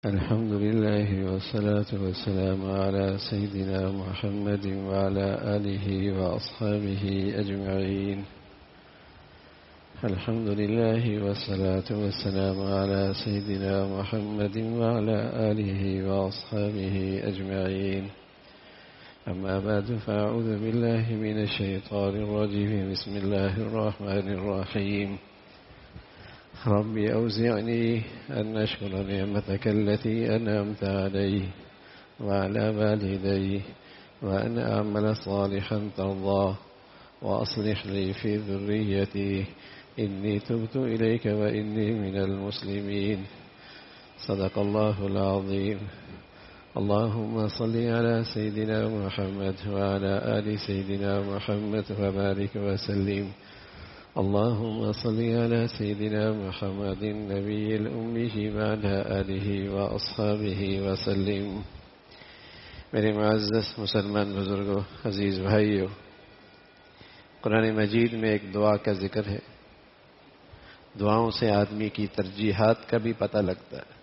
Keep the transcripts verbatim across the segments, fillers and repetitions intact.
الحمد لله والصلاة والسلام على سيدنا محمد وعلى آله وأصحابه أجمعين. الحمد لله والصلاة والسلام على سيدنا محمد وعلى آله وأصحابه أجمعين. أما بعد فأعوذ بالله من الشيطان الرجيم. بسم الله الرحمن الرحيم. رب أوزعني أن أشكر نعمتك التي أنعمت علي وعلى والدي وأن أعمل صالحا ترضاه وأصلح لي في ذريتي إني تبت إليك وإني من المسلمين. صدق الله العظيم. اللهم صل على سيدنا محمد وعلى آل سيدنا محمد وبارك وسلم. اللهم صل على سيدنا محمد النبي الأمي وعلى آله وأصحابه وسلم. میرے معزز مسلمان بزرگوں، عزیز بھائیوں، قرآن مجید میں ایک دعا کا ذکر ہے. دعاؤں سے آدمی کی ترجیحات کا بھی پتہ لگتا ہے.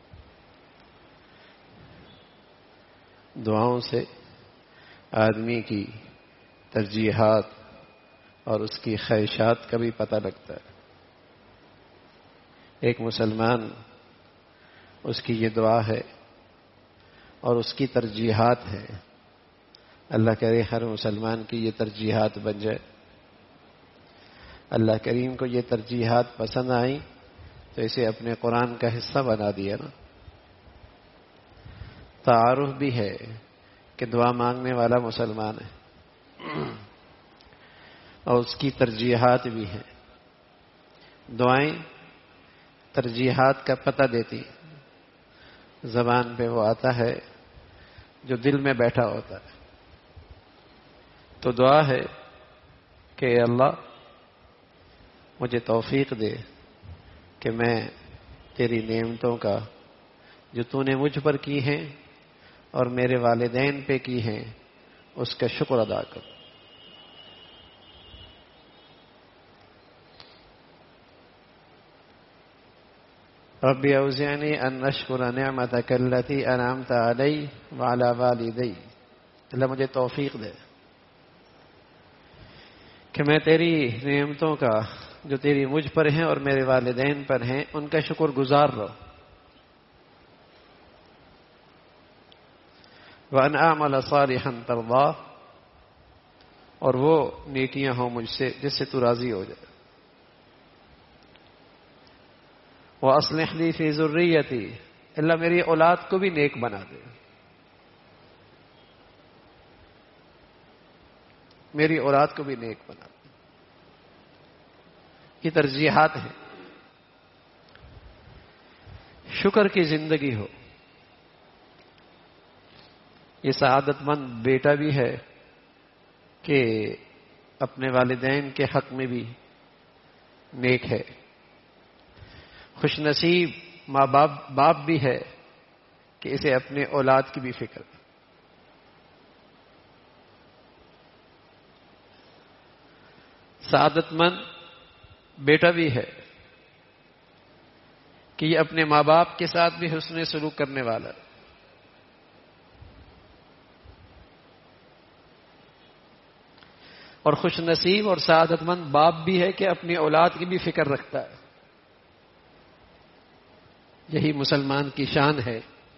دعاؤں سے آدمی کی ترجیحات اور اس کی خواہشات کا بھی پتہ لگتا ہے. ایک مسلمان، اس کی یہ دعا ہے اور اس کی ترجیحات ہے. اللہ کرے ہر مسلمان کی یہ ترجیحات بن جائے. اللہ کریم کو یہ ترجیحات پسند آئیں تو اسے اپنے قرآن کا حصہ بنا دیا نا. تعارف بھی ہے کہ دعا مانگنے والا مسلمان ہے اور اس کی ترجیحات بھی ہیں. دعائیں ترجیحات کا پتہ دیتی. زبان پہ وہ آتا ہے جو دل میں بیٹھا ہوتا ہے. تو دعا ہے کہ اے اللہ مجھے توفیق دے کہ میں تیری نعمتوں کا جو تو نے مجھ پر کی ہیں اور میرے والدین پہ کی ہیں اس کا شکر ادا کروں. رب اوزعنی ان اشکر نعمتک التی انعمت علی وعلی والدی. اللہ مجھے توفیق دے کہ میں تیری نعمتوں کا جو تیری مجھ پر ہیں اور میرے والدین پر ہیں ان کا شکر گزار رہو. وان اعمل صالحا ترضاه، اور وہ نیکیاں ہوں مجھ سے جس سے تو راضی ہو جائے. وَأَصْلِحْ لِي فِي ذُرِّيَّتِي، اللہ میری اولاد کو بھی نیک بنا دے. میری اولاد کو بھی نیک بنا دے. یہ ترجیحات ہیں. شکر کی زندگی ہو. یہ سعادت مند بیٹا بھی ہے کہ اپنے والدین کے حق میں بھی نیک ہے. خوش نصیب ماں باپ باپ بھی ہے کہ اسے اپنے اولاد کی بھی فکر. سعادت مند بیٹا بھی ہے کہ یہ اپنے ماں باپ کے ساتھ بھی حسن سلوک کرنے والا ہے. اور خوش نصیب اور سعادت مند باپ بھی ہے کہ اپنی اولاد کی بھی فکر رکھتا ہے. یہی مسلمان کی شان ہے.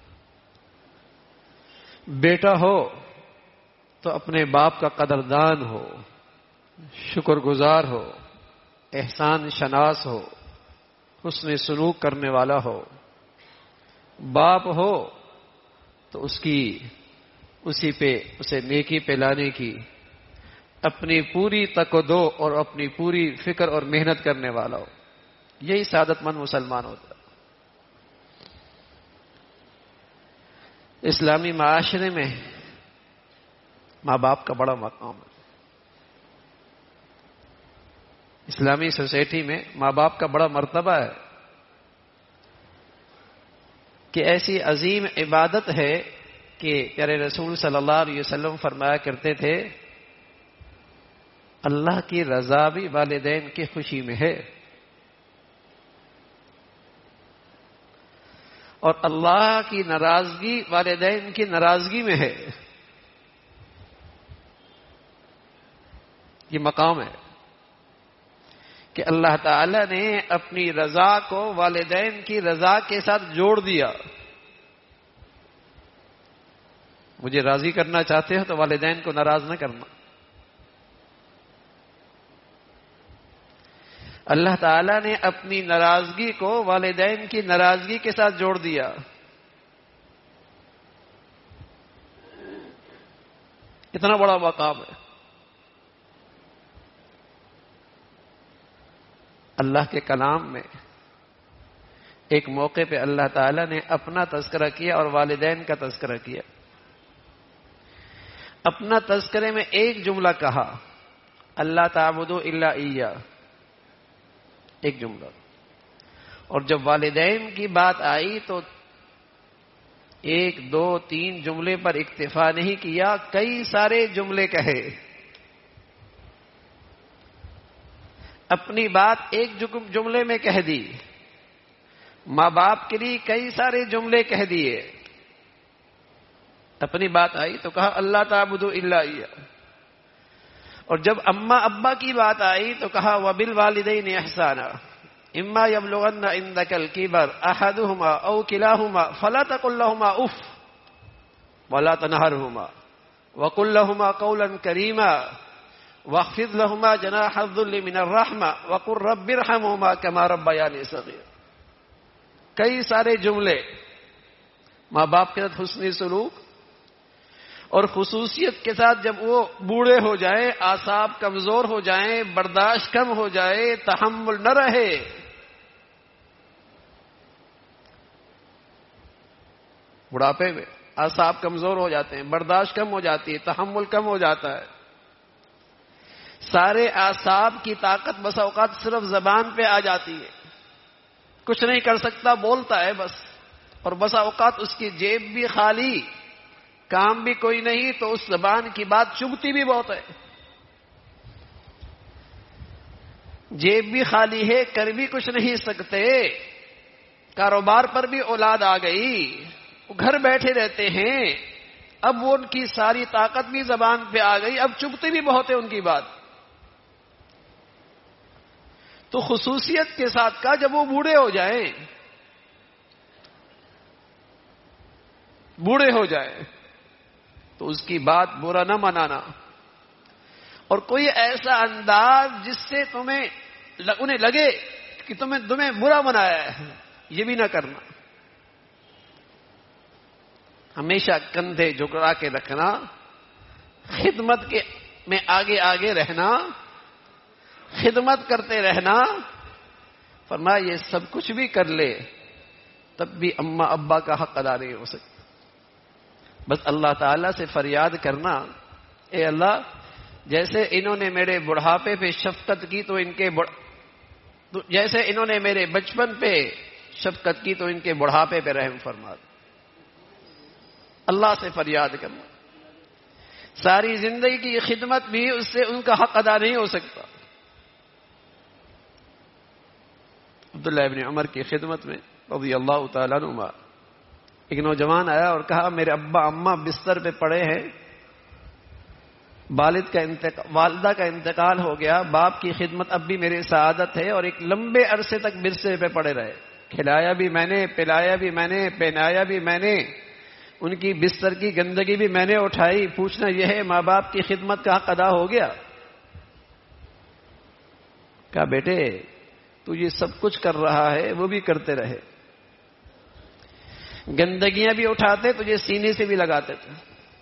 بیٹا ہو تو اپنے باپ کا قدردان ہو، شکر گزار ہو، احسان شناس ہو، حسن سلوک کرنے والا ہو. باپ ہو تو اس کی اسی پہ اسے نیکی پہ لانے کی اپنی پوری تک و دو اور اپنی پوری فکر اور محنت کرنے والا ہو. یہی سعادت مند مسلمان ہوتا ہے. اسلامی معاشرے میں ماں باپ کا بڑا مقام ہے. اسلامی سوسائٹی میں ماں باپ کا بڑا مرتبہ ہے کہ ایسی عظیم عبادت ہے کہ پیارے رسول صلی اللہ علیہ وسلم فرمایا کرتے تھے اللہ کی رضا بھی والدین کی خوشی میں ہے. اور اللہ کی ناراضگی والدین کی ناراضگی میں ہے. یہ مقام ہے کہ اللہ تعالی نے اپنی رضا کو والدین کی رضا کے ساتھ جوڑ دیا. مجھے راضی کرنا چاہتے ہو تو والدین کو ناراض نہ کرنا. اللہ تعالی نے اپنی ناراضگی کو والدین کی ناراضگی کے ساتھ جوڑ دیا. اتنا بڑا مقام ہے. اللہ کے کلام میں ایک موقع پہ اللہ تعالی نے اپنا تذکرہ کیا اور والدین کا تذکرہ کیا. اپنا تذکرے میں ایک جملہ کہا، اللہ تعبدوا الا ایہ، ایک جملہ. اور جب والدین کی بات آئی تو ایک دو تین جملے پر اکتفا نہیں کیا، کئی سارے جملے کہے. اپنی بات ایک جملے میں کہہ دی، ماں باپ کے لیے کئی سارے جملے کہہ دیے. اپنی بات آئی تو کہا اللہ تعبدوا الا ایہ. اور جب اماں ابا کی بات آئی تو کہا وبالوالدین احسانا اما یبلغن عندک الکبر احدہما او کلاہما فلا تقل لہما اف ولا تنہرہما وقل لہما قولا کریما واخفض لہما جناح الذل من الرحمہ وقل رب ارحمہما کما ربیانی صغیرا. کئی سارے جملے ماں باپ کے ساتھ حسنی سلوک، اور خصوصیت کے ساتھ جب وہ بوڑھے ہو جائیں، اعصاب کمزور ہو جائیں، برداشت کم ہو جائے، تحمل نہ رہے، بڑھاپے میں اعصاب کمزور ہو جاتے ہیں، برداشت کم ہو جاتی ہے، تحمل کم ہو جاتا ہے. سارے اعصاب کی طاقت بس اوقات صرف زبان پہ آ جاتی ہے، کچھ نہیں کر سکتا، بولتا ہے بس. اور بس اوقات اس کی جیب بھی خالی، کام بھی کوئی نہیں، تو اس زبان کی بات چبھتی بھی بہت ہے. جیب بھی خالی ہے، کر بھی کچھ نہیں سکتے، کاروبار پر بھی اولاد آ گئی، وہ گھر بیٹھے رہتے ہیں، اب وہ ان کی ساری طاقت بھی زبان پہ آ گئی، اب چبھتی بھی بہت ہے ان کی بات. تو خصوصیت کے ساتھ کہا جب وہ بوڑھے ہو جائیں، بوڑھے ہو جائیں تو اس کی بات برا نہ منانا، اور کوئی ایسا انداز جس سے تمہیں انہیں لگے کہ تمہیں تمہیں برا منایا ہے، یہ بھی نہ کرنا. ہمیشہ کندھے جھکا کے رکھنا، خدمت کے میں آگے آگے رہنا، خدمت کرتے رہنا. فرمایا یہ سب کچھ بھی کر لے تب بھی اماں ابا کا حق ادا نہیں ہو سکتا. بس اللہ تعالیٰ سے فریاد کرنا، اے اللہ جیسے انہوں نے میرے بڑھاپے پہ شفقت کی تو ان کے بڑھ... جیسے انہوں نے میرے بچپن پہ شفقت کی تو ان کے بڑھاپے پہ رحم فرما. اللہ سے فریاد کرنا. ساری زندگی کی خدمت بھی اس سے ان کا حق ادا نہیں ہو سکتا. عبداللہ ابن عمر کی خدمت میں رضی اللہ تعالیٰ عنہما ایک نوجوان آیا اور کہا میرے ابا اماں بستر پہ پڑے ہیں، والد کا انتقال والدہ کا انتقال ہو گیا، باپ کی خدمت اب بھی میری سعادت ہے، اور ایک لمبے عرصے تک بستر پہ پڑے رہے، کھلایا بھی میں نے، پلایا بھی میں نے، پہنایا بھی میں نے، ان کی بستر کی گندگی بھی میں نے اٹھائی. پوچھنا یہ ہے ماں باپ کی خدمت کا حق ادا ہو گیا؟ کہا بیٹے تو یہ سب کچھ کر رہا ہے، وہ بھی کرتے رہے، گندگیاں بھی اٹھاتے، تجھے سینے سے بھی لگاتے تھے،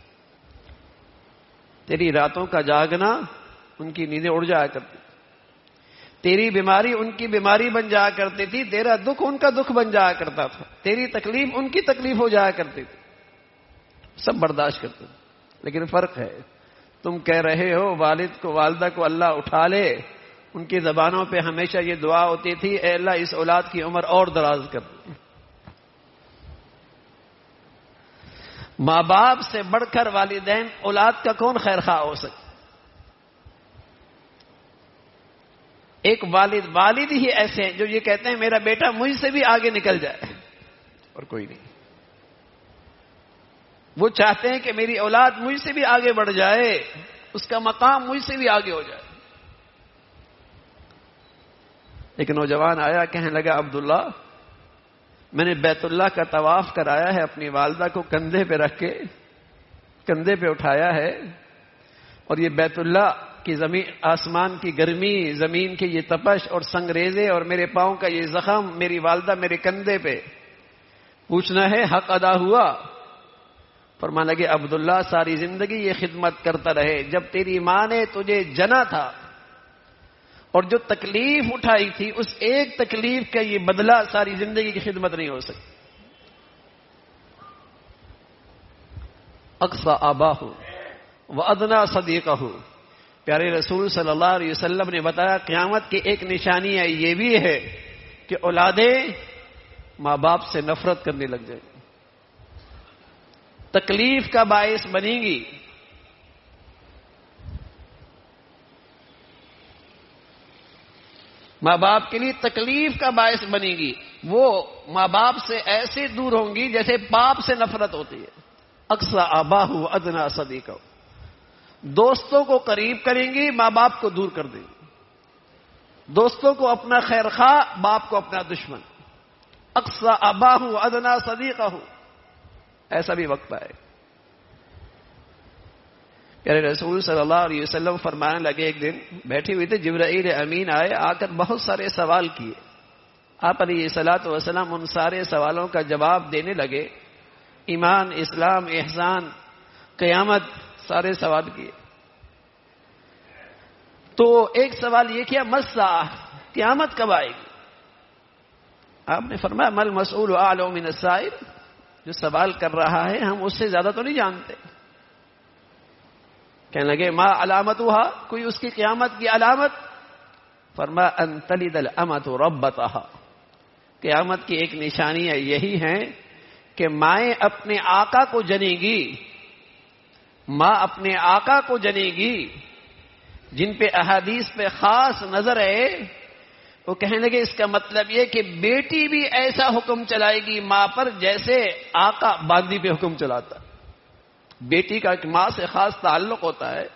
تیری راتوں کا جاگنا ان کی نیندیں اڑ جایا کرتی، تیری بیماری ان کی بیماری بن جایا کرتی تھی، تیرا دکھ ان کا دکھ بن جایا کرتا تھا، تیری تکلیف ان کی تکلیف ہو جایا کرتی تھی، سب برداشت کرتے تھے. لیکن فرق ہے، تم کہہ رہے ہو والد کو والدہ کو اللہ اٹھا لے، ان کی زبانوں پہ ہمیشہ یہ دعا ہوتی تھی اے اللہ اس اولاد کی عمر اور دراز کر. ماں باپ سے بڑھ کر والدین اولاد کا کون خیر خواہ ہو سکتا؟ ایک والد والد ہی ایسے ہیں جو یہ کہتے ہیں میرا بیٹا مجھ سے بھی آگے نکل جائے، اور کوئی نہیں. وہ چاہتے ہیں کہ میری اولاد مجھ سے بھی آگے بڑھ جائے، اس کا مقام مجھ سے بھی آگے ہو جائے. ایک نوجوان آیا، کہنے لگا عبداللہ میں نے بیت اللہ کا طواف کرایا ہے، اپنی والدہ کو کندھے پہ رکھ کے کندھے پہ اٹھایا ہے، اور یہ بیت اللہ کی زمین، آسمان کی گرمی، زمین کی یہ تپش اور سنگریزے اور میرے پاؤں کا یہ زخم، میری والدہ میرے کندھے پہ، پوچھنا ہے حق ادا ہوا؟ فرمانے لگے عبداللہ ساری زندگی یہ خدمت کرتا رہے، جب تیری ماں نے تجھے جنا تھا اور جو تکلیف اٹھائی تھی، اس ایک تکلیف کا یہ بدلہ ساری زندگی کی خدمت نہیں ہو سکتی. اقصى آباہ وادنى صدیقہ. پیارے رسول صلی اللہ علیہ وسلم نے بتایا قیامت کی ایک نشانی ہے یہ بھی ہے کہ اولادیں ماں باپ سے نفرت کرنے لگ جائیں، تکلیف کا باعث بنیں گی. ماں باپ کے لیے تکلیف کا باعث بنے گی. وہ ماں باپ سے ایسے دور ہوں گی جیسے باپ سے نفرت ہوتی ہے. اقصى آباہ وادنى صدیقہ. دوستوں کو قریب کریں گی، ماں باپ کو دور کر دیں گی. دوستوں کو اپنا خیر خواہ، باپ کو اپنا دشمن. اقصى آباہ وادنى صدیقہ. ایسا بھی وقت آئے. پیارے رسول صلی اللہ علیہ وسلم فرمانے لگے، ایک دن بیٹھے ہوئے تھے، جبرائیل امین آئے، آ کر بہت سارے سوال کیے. آپ علیہ الصلوۃ والسلام ان سارے سوالوں کا جواب دینے لگے. ایمان، اسلام، احسان، قیامت، سارے سوال کیے. تو ایک سوال یہ کیا، مسا قیامت کب آئے گی؟ آپ نے فرمایا مل مسئول اعلم من السائل. جو سوال کر رہا ہے ہم اس سے زیادہ تو نہیں جانتے. کہنے لگے ما علامتها، کوئی اس کی قیامت کی علامت؟ فرمایا ان تلد الامۃ ربتها. قیامت کی ایک نشانی یہی ہے کہ مائیں اپنے آقا کو جنے گی. ماں اپنے آقا کو جنے گی. جن پہ احادیث پہ خاص نظر ہے وہ کہنے لگے اس کا مطلب یہ کہ بیٹی بھی ایسا حکم چلائے گی ماں پر جیسے آقا باندی پہ حکم چلاتا. بیٹی کا ایک ماں سے خاص تعلق ہوتا ہے،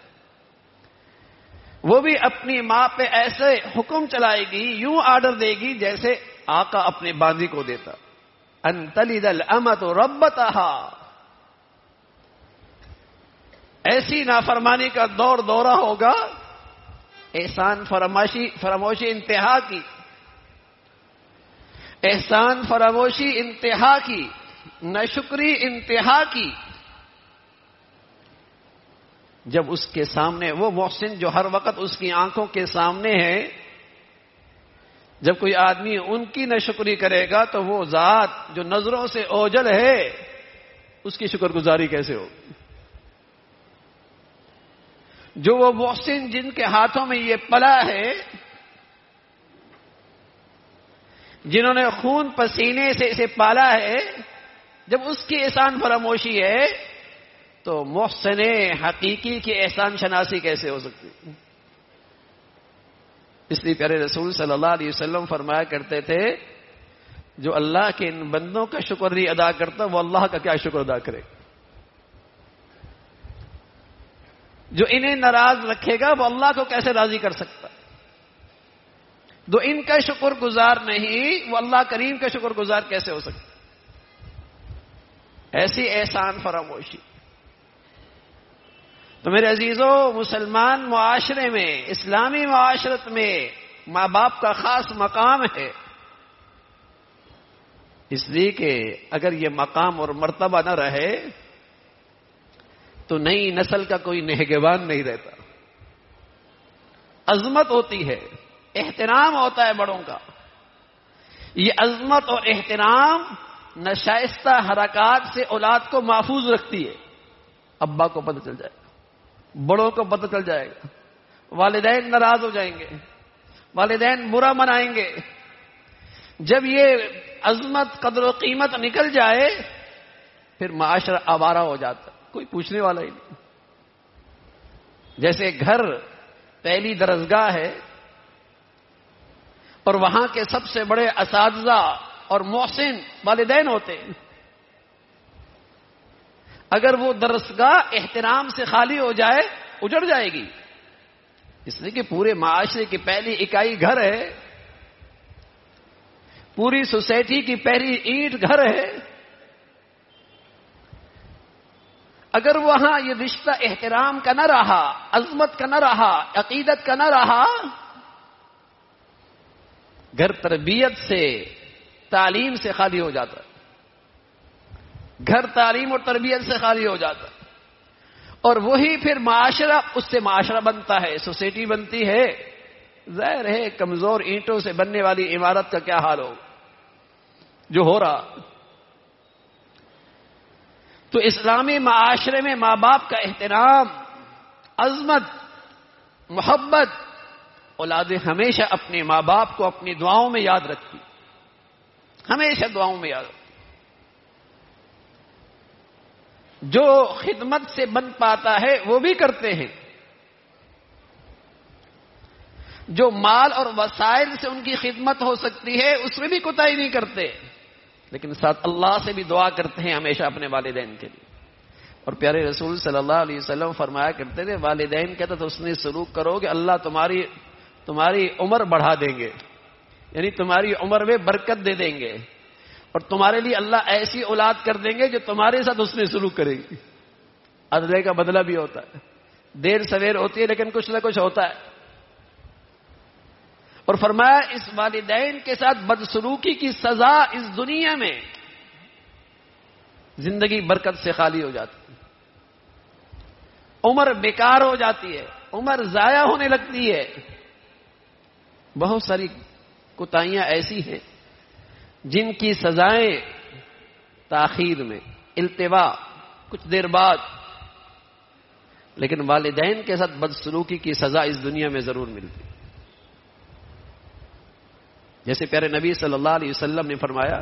وہ بھی اپنی ماں پہ ایسے حکم چلائے گی، یوں آرڈر دے گی جیسے آقا اپنے باندی کو دیتا. ان تلد الامۃ ربتها. ایسی نافرمانی کا دور دورہ ہوگا، احسان فراموشی فراموشی انتہا کی، احسان فراموشی انتہا کی، ناشکری انتہا کی. جب اس کے سامنے وہ محسن جو ہر وقت اس کی آنکھوں کے سامنے ہے، جب کوئی آدمی ان کی ناشکری کرے گا تو وہ ذات جو نظروں سے اوجھل ہے اس کی شکر گزاری کیسے ہوگی؟ جو وہ محسن جن کے ہاتھوں میں یہ پلا ہے، جنہوں نے خون پسینے سے اسے پالا ہے، جب اس کی احسان فراموشی ہے تو محسن حقیقی کی احسان شناسی کیسے ہو سکتی؟ اس لیے پیارے رسول صلی اللہ علیہ وسلم فرمایا کرتے تھے جو اللہ کے ان بندوں کا شکر نہیں ادا کرتا وہ اللہ کا کیا شکر ادا کرے؟ جو انہیں ناراض رکھے گا وہ اللہ کو کیسے راضی کر سکتا؟ جو ان کا شکر گزار نہیں وہ اللہ کریم کا شکر گزار کیسے ہو سکتا؟ ایسی احسان فراموشی. تو میرے عزیزوں، مسلمان معاشرے میں، اسلامی معاشرت میں ماں باپ کا خاص مقام ہے. اس لیے کہ اگر یہ مقام اور مرتبہ نہ رہے تو نئی نسل کا کوئی نگہبان نہیں رہتا. عظمت ہوتی ہے، احترام ہوتا ہے بڑوں کا. یہ عظمت اور احترام ناشائستہ حرکات سے اولاد کو محفوظ رکھتی ہے. ابا کو پتہ چل جائے گا، بڑوں کو پتہ چل جائے گا، والدین ناراض ہو جائیں گے، والدین برا منائیں گے. جب یہ عظمت قدر و قیمت نکل جائے پھر معاشرہ آوارہ ہو جاتا، کوئی پوچھنے والا ہی نہیں. جیسے گھر پہلی درسگاہ ہے اور وہاں کے سب سے بڑے اساتذہ اور محسن والدین ہوتے ہیں. اگر وہ درسگاہ احترام سے خالی ہو جائے اجڑ جائے گی. اس لیے کہ پورے معاشرے کی پہلی اکائی گھر ہے، پوری سوسائٹی کی پہلی اینٹ گھر ہے. اگر وہاں یہ رشتہ احترام کا نہ رہا، عظمت کا نہ رہا، عقیدت کا نہ رہا، گھر تربیت سے، تعلیم سے خالی ہو جاتا ہے. گھر تعلیم اور تربیت سے خالی ہو جاتا ہے، اور وہی پھر معاشرہ، اس سے معاشرہ بنتا ہے، سوسائٹی بنتی ہے. ظاہر ہے کمزور اینٹوں سے بننے والی عمارت کا کیا حال ہو جو ہو رہا. تو اسلامی معاشرے میں ماں باپ کا احترام، عظمت، محبت، اولادیں ہمیشہ اپنے ماں باپ کو اپنی دعاؤں میں یاد رکھتی، ہمیشہ دعاؤں میں یاد رکھتی. جو خدمت سے بن پاتا ہے وہ بھی کرتے ہیں، جو مال اور وسائل سے ان کی خدمت ہو سکتی ہے اس میں بھی کوتاہی نہیں کرتے، لیکن ساتھ اللہ سے بھی دعا کرتے ہیں ہمیشہ اپنے والدین کے لیے. اور پیارے رسول صلی اللہ علیہ وسلم فرمایا کرتے تھے والدین کے ساتھ حسن سلوک کرو کہ اللہ تمہاری تمہاری عمر بڑھا دیں گے، یعنی تمہاری عمر میں برکت دے دیں گے، اور تمہارے لیے اللہ ایسی اولاد کر دیں گے جو تمہارے ساتھ حسن سلوک کرے گی. عدلے کا بدلہ بھی ہوتا ہے، دیر سویر ہوتی ہے لیکن کچھ نہ کچھ ہوتا ہے. اور فرمایا اس والدین کے ساتھ بدسلوکی کی سزا اس دنیا میں زندگی برکت سے خالی ہو جاتی ہے، عمر بیکار ہو جاتی ہے، عمر ضائع ہونے لگتی ہے. بہت ساری کوتاہیاں ایسی ہیں جن کی سزائیں تاخیر میں، التوا، کچھ دیر بعد، لیکن والدین کے ساتھ بدسلوکی کی سزا اس دنیا میں ضرور ملتی. جیسے پیارے نبی صلی اللہ علیہ وسلم نے فرمایا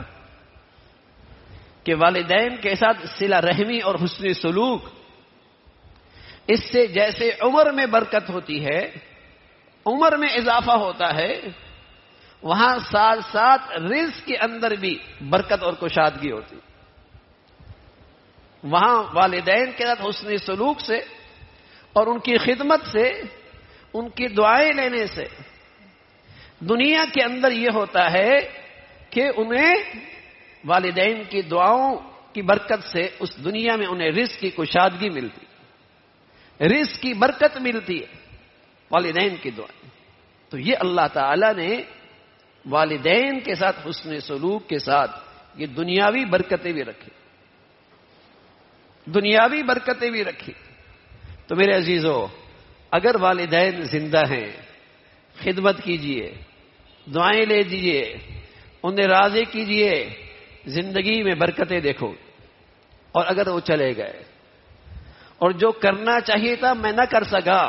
کہ والدین کے ساتھ صلہ رحمی اور حسن سلوک، اس سے جیسے عمر میں برکت ہوتی ہے، عمر میں اضافہ ہوتا ہے، وہاں ساتھ ساتھ رزق کے اندر بھی برکت اور کشادگی ہوتی. وہاں والدین کے ساتھ حسن سلوک سے اور ان کی خدمت سے، ان کی دعائیں لینے سے دنیا کے اندر یہ ہوتا ہے کہ انہیں والدین کی دعاؤں کی برکت سے اس دنیا میں انہیں رزق کی کشادگی ملتی، رزق کی برکت ملتی ہے والدین کی دعائیں. تو یہ اللہ تعالی نے والدین کے ساتھ حسن سلوک کے ساتھ یہ دنیاوی برکتیں بھی رکھی، دنیاوی برکتیں بھی رکھی. تو میرے عزیزو، اگر والدین زندہ ہیں خدمت کیجئے، دعائیں لے دیجئے، انہیں راضی کیجئے، زندگی میں برکتیں دیکھو. اور اگر وہ چلے گئے اور جو کرنا چاہیے تھا میں نہ کر سکا،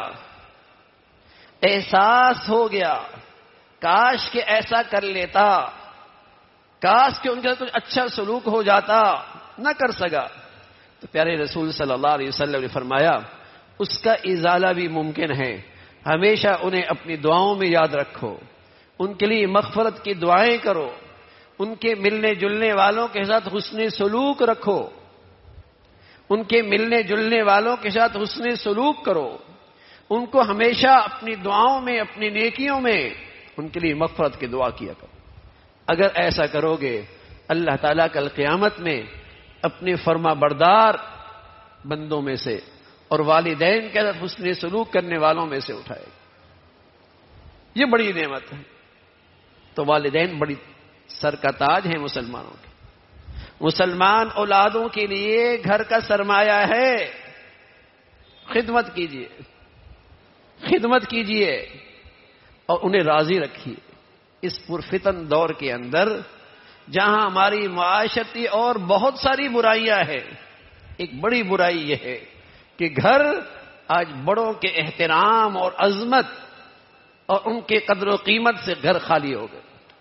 احساس ہو گیا کاش کہ ایسا کر لیتا، کاش کہ ان کے ساتھ کچھ اچھا سلوک ہو جاتا، نہ کر سکا، تو پیارے رسول صلی اللہ علیہ وسلم نے فرمایا اس کا ازالہ بھی ممکن ہے. ہمیشہ انہیں اپنی دعاؤں میں یاد رکھو، ان کے لیے مغفرت کی دعائیں کرو، ان کے ملنے جلنے والوں کے ساتھ حسن سلوک رکھو، ان کے ملنے جلنے والوں کے ساتھ حسن سلوک کرو، ان کو ہمیشہ اپنی دعاؤں میں، اپنی نیکیوں میں ان کے لیے مغفرت کی دعا کیا کرو. اگر ایسا کرو گے اللہ تعالیٰ کل قیامت میں اپنے فرما بردار بندوں میں سے اور والدین کے ساتھ حسن سلوک کرنے والوں میں سے اٹھائے گا. یہ بڑی نعمت ہے. تو والدین بڑی سر کا تاج ہیں مسلمانوں کے. مسلمان اولادوں کے لیے گھر کا سرمایہ ہے. خدمت کیجیے، خدمت کیجیے اور انہیں راضی رکھیے. اس پرفتن دور کے اندر جہاں ہماری معاشرتی اور بہت ساری برائیاں ہیں، ایک بڑی برائی یہ ہے کہ گھر آج بڑوں کے احترام اور عظمت اور ان کے قدر و قیمت سے گھر خالی ہو گئے.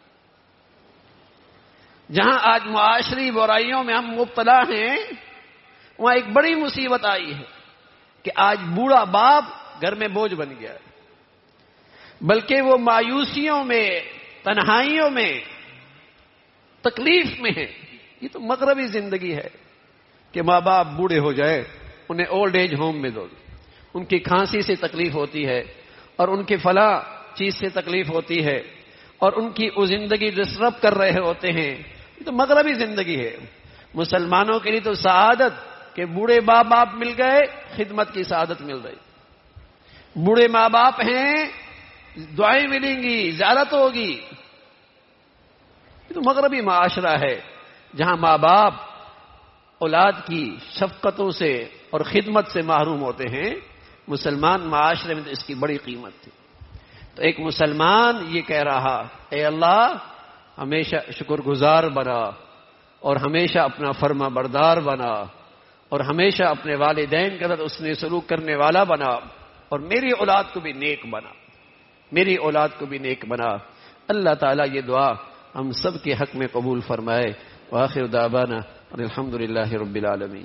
جہاں آج معاشری برائیوں میں ہم مبتلا ہیں، وہاں ایک بڑی مصیبت آئی ہے کہ آج بوڑھا باپ گھر میں بوجھ بن گیا ہے، بلکہ وہ مایوسیوں میں، تنہائیوں میں تکلیف میں ہیں. یہ تو مغربی زندگی ہے کہ ماں باپ بوڑھے ہو جائے انہیں اولڈ ایج ہوم میں دو, ان کی کھانسی سے تکلیف ہوتی ہے اور ان کی فلاں چیز سے تکلیف ہوتی ہے اور ان کی وہ زندگی ڈسٹرب کر رہے ہوتے ہیں. یہ تو مغربی زندگی ہے. مسلمانوں کے لیے تو سعادت کہ بوڑھے ماں باپ مل گئے, خدمت کی سعادت مل رہی. بوڑھے ماں باپ ہیں, دعائیں ملیں گی, زیارت ہوگی. یہ تو مغربی معاشرہ ہے جہاں ماں باپ اولاد کی شفقتوں سے اور خدمت سے محروم ہوتے ہیں. مسلمان معاشرے میں تو اس کی بڑی قیمت تھی. تو ایک مسلمان یہ کہہ رہا, اے اللہ ہمیشہ شکر گزار بنا اور ہمیشہ اپنا فرما بردار بنا اور ہمیشہ اپنے والدین کے ساتھ اس نے سلوک کرنے والا بنا اور میری اولاد کو بھی نیک بنا, میری اولاد کو بھی نیک بنا. اللہ تعالیٰ یہ دعا ہم سب کے حق میں قبول فرمائے. وآخر دعوانا الحمد للہ رب العالمین.